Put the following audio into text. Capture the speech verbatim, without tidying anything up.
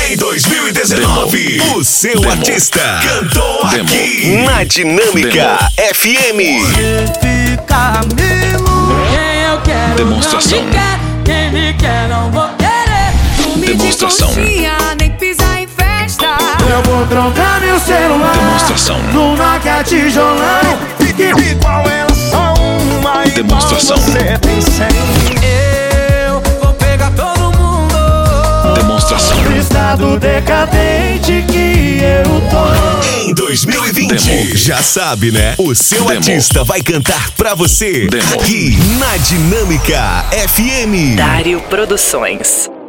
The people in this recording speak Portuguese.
Em dois mil e dezenove, Demo. O seu Demo. Artista cantou Demo. Aqui na Dinâmica Demo. F M. Quem eu quero Demonstração. não me quer, quem me quer não vou querer. Demonstração. Nem pisar em festa. Eu vou trocar meu celular. Demonstração. No Nokia tijolão. E qual é só uma igual Demonstração. Você tem cem. Eu vou pegar todo mundo. Demonstração. No estado decadente que eu tô. Em dois mil e vinte, Demo. Já sabe, né? O seu Demo. artista vai cantar pra você Demo. aqui na Dinâmica F M. Dário Produções.